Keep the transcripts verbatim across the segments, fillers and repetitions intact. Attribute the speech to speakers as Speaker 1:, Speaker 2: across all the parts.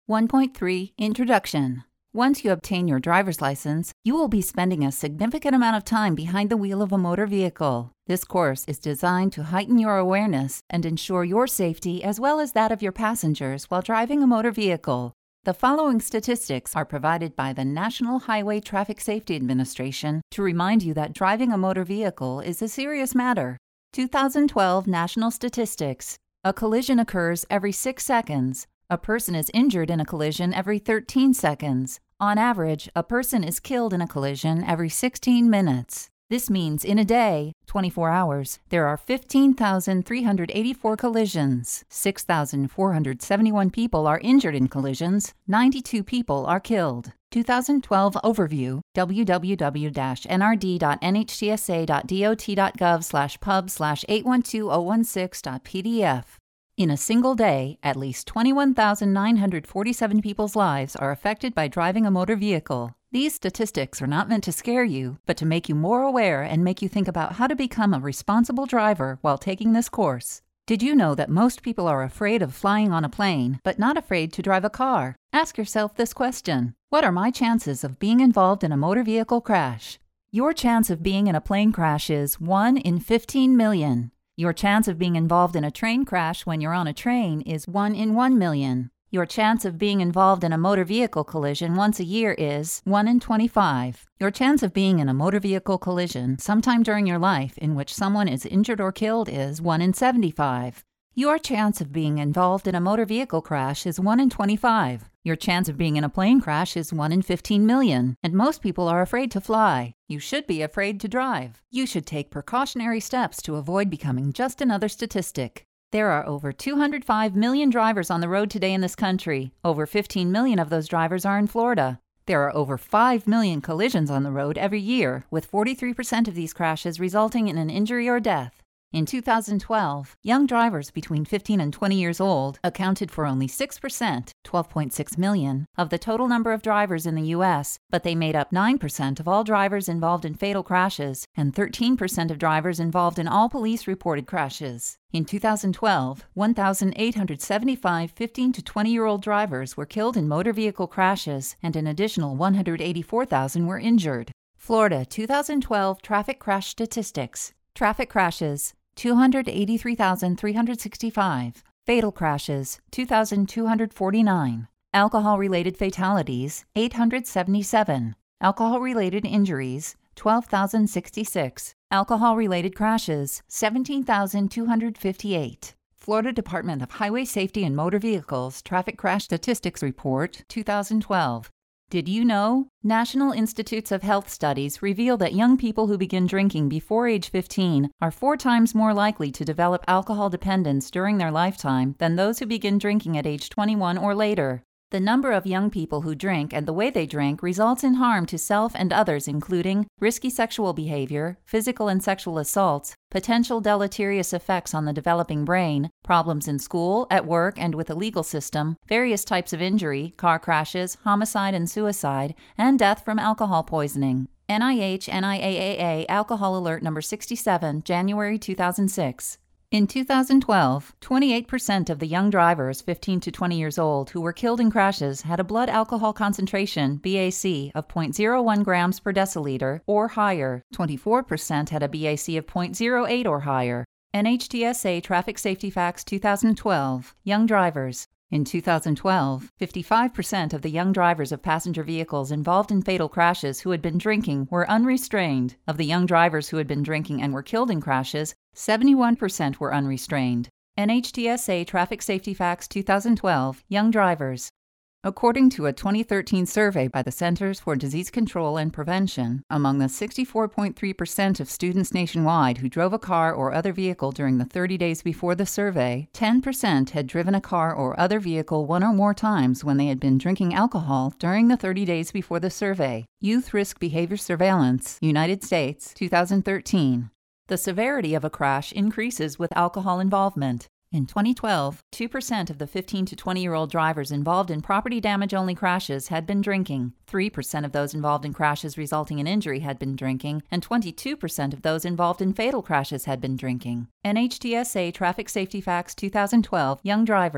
Speaker 1: one point three Introduction. Once you obtain your driver's license, you will be spending a significant amount of time behind the wheel of a motor vehicle. This course is designed to heighten your awareness and ensure your safety as well as that of your passengers while driving a motor vehicle. The following statistics are provided by the National Highway Traffic Safety Administration to remind you that driving a motor vehicle is a serious matter. two thousand twelve National Statistics. A collision occurs every six seconds. A person is injured in a collision every thirteen seconds. On average, a person is killed in a collision every sixteen minutes. This means in a day, twenty-four hours, there are fifteen thousand three hundred eighty-four collisions. six thousand four hundred seventy-one people are injured in collisions. ninety-two people are killed. two thousand twelve Overview, w w w dash n r d dot n h t s a dot d o t dot gov slash pub slash eight one two zero one six dot p d f. In a single day, at least twenty-one thousand nine hundred forty-seven people's lives are affected by driving a motor vehicle. These statistics are not meant to scare you, but to make you more aware and make you think about how to become a responsible driver while taking this course. Did you know that most people are afraid of flying on a plane, but not afraid to drive a car? Ask yourself this question: what are my chances of being involved in a motor vehicle crash? Your chance of being in a plane crash is one in fifteen million. Your chance of being involved in a train crash when you're on a train is one in one million. Your chance of being involved in a motor vehicle collision once a year is one in twenty-five. Your chance of being in a motor vehicle collision sometime during your life in which someone is injured or killed is one in seventy-five. Your chance of being involved in a motor vehicle crash is one in twenty-five. Your chance of being in a plane crash is one in fifteen million, and most people are afraid to fly. You should be afraid to drive. You should take precautionary steps to avoid becoming just another statistic. There are over two hundred five million drivers on the road today in this country. Over fifteen million of those drivers are in Florida. There are over five million collisions on the road every year, with forty-three percent of these crashes resulting in an injury or death. In two thousand twelve, young drivers between fifteen and twenty years old accounted for only six percent, twelve point six million, of the total number of drivers in the U S, but they made up nine percent of all drivers involved in fatal crashes and thirteen percent of drivers involved in all police-reported crashes. In two thousand twelve, one thousand eight hundred seventy-five fifteen to twenty-year-old drivers were killed in motor vehicle crashes, and an additional one hundred eighty-four thousand were injured. Florida two thousand twelve Traffic Crash Statistics. Traffic crashes, two hundred eighty-three thousand three hundred sixty-five. Fatal crashes, two thousand two hundred forty-nine. Alcohol-related fatalities, eight hundred seventy-seven. Alcohol-related injuries, twelve thousand sixty-six. Alcohol-related crashes, seventeen thousand two hundred fifty-eight. Florida Department of Highway Safety and Motor Vehicles Traffic Crash Statistics Report, two thousand twelve. Did you know? National Institutes of Health studies reveal that young people who begin drinking before age fifteen are four times more likely to develop alcohol dependence during their lifetime than those who begin drinking at age twenty-one or later. The number of young people who drink and the way they drink results in harm to self and others, including risky sexual behavior, physical and sexual assaults, potential deleterious effects on the developing brain, problems in school, at work, and with the legal system, various types of injury, car crashes, homicide and suicide, and death from alcohol poisoning. N I H N I A A A Alcohol Alert Number sixty-seven, January two thousand six. In two thousand twelve, twenty-eight percent of the young drivers fifteen to twenty years old who were killed in crashes had a blood alcohol concentration, B A C, of zero point zero one grams per deciliter or higher. twenty-four percent had a B A C of zero point zero eight or higher. N H T S A Traffic Safety Facts two thousand twelve. Young drivers. In two thousand twelve, fifty-five percent of the young drivers of passenger vehicles involved in fatal crashes who had been drinking were unrestrained. Of the young drivers who had been drinking and were killed in crashes, seventy-one percent were unrestrained. N H T S A Traffic Safety Facts two thousand twelve. Young drivers. According to a twenty thirteen survey by the Centers for Disease Control and Prevention, among the sixty-four point three percent of students nationwide who drove a car or other vehicle during the thirty days before the survey, ten percent had driven a car or other vehicle one or more times when they had been drinking alcohol during the thirty days before the survey. Youth Risk Behavior Surveillance, United States, two thousand thirteen. The severity of a crash increases with alcohol involvement. In twenty twelve, two percent of the fifteen to twenty-year-old drivers involved in property damage-only crashes had been drinking, three percent of those involved in crashes resulting in injury had been drinking, and twenty-two percent of those involved in fatal crashes had been drinking. N H T S A Traffic Safety Facts two thousand twelve. Young drivers.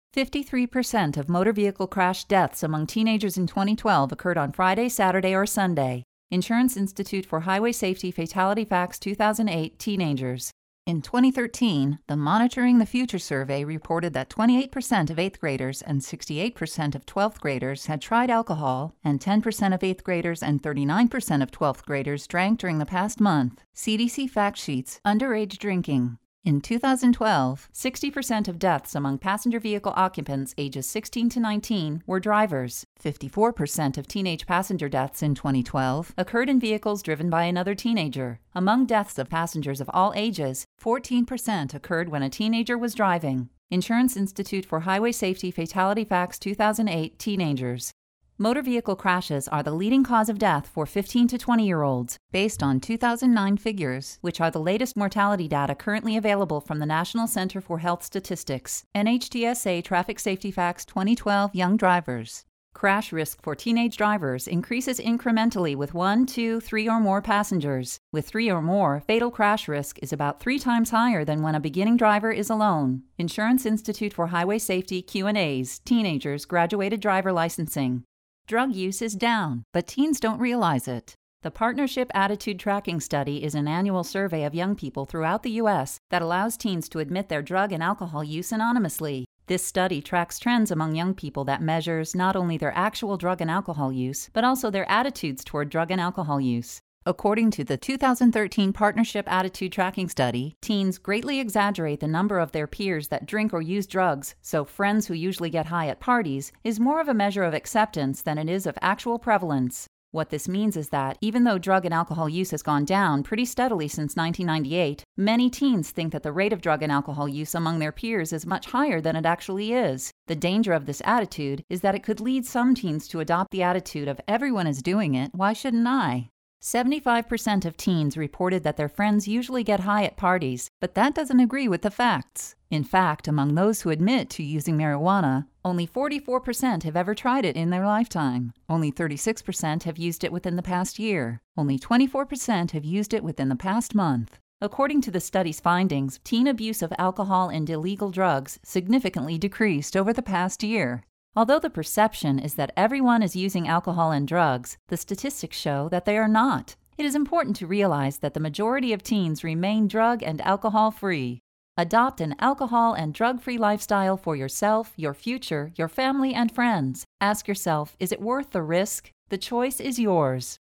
Speaker 1: fifty-three percent of motor vehicle crash deaths among teenagers in twenty twelve occurred on Friday, Saturday, or Sunday. Insurance Institute for Highway Safety Fatality Facts two thousand eight Teenagers. In twenty thirteen, the Monitoring the Future survey reported that twenty-eight percent of eighth graders and sixty-eight percent of twelfth graders had tried alcohol, and ten percent of eighth graders and thirty-nine percent of twelfth graders drank during the past month. C D C Fact Sheets, Underage Drinking. In two thousand twelve, sixty percent of deaths among passenger vehicle occupants ages sixteen to nineteen were drivers. fifty-four percent of teenage passenger deaths in twenty twelve occurred in vehicles driven by another teenager. Among deaths of passengers of all ages, fourteen percent occurred when a teenager was driving. Insurance Institute for Highway Safety Fatality Facts two thousand eight Teenagers. Motor vehicle crashes are the leading cause of death for fifteen to twenty-year-olds, based on two thousand nine figures, which are the latest mortality data currently available from the National Center for Health Statistics. N H T S A Traffic Safety Facts twenty twelve Young Drivers. Crash risk for teenage drivers increases incrementally with one, two, three or more passengers. With three or more, fatal crash risk is about three times higher than when a beginning driver is alone. Insurance Institute for Highway Safety Q and A's, Teenagers, Graduated Driver Licensing. Drug use is down, but teens don't realize it. The Partnership Attitude Tracking Study is an annual survey of young people throughout the U S that allows teens to admit their drug and alcohol use anonymously. This study tracks trends among young people that measures not only their actual drug and alcohol use, but also their attitudes toward drug and alcohol use. According to the two thousand thirteen Partnership Attitude Tracking Study, teens greatly exaggerate the number of their peers that drink or use drugs, so friends who usually get high at parties is more of a measure of acceptance than it is of actual prevalence. What this means is that, even though drug and alcohol use has gone down pretty steadily since nineteen ninety-eight, many teens think that the rate of drug and alcohol use among their peers is much higher than it actually is. The danger of this attitude is that it could lead some teens to adopt the attitude of everyone is doing it, why shouldn't I? seventy-five percent of teens reported that their friends usually get high at parties, but that doesn't agree with the facts. In fact, among those who admit to using marijuana, only forty-four percent have ever tried it in their lifetime. Only thirty-six percent have used it within the past year. Only twenty-four percent have used it within the past month. According to the study's findings, teen abuse of alcohol and illegal drugs significantly decreased over the past year. Although the perception is that everyone is using alcohol and drugs, the statistics show that they are not. It is important to realize that the majority of teens remain drug and alcohol free. Adopt an alcohol and drug-free lifestyle for yourself, your future, your family, and friends. Ask yourself, is it worth the risk? The choice is yours.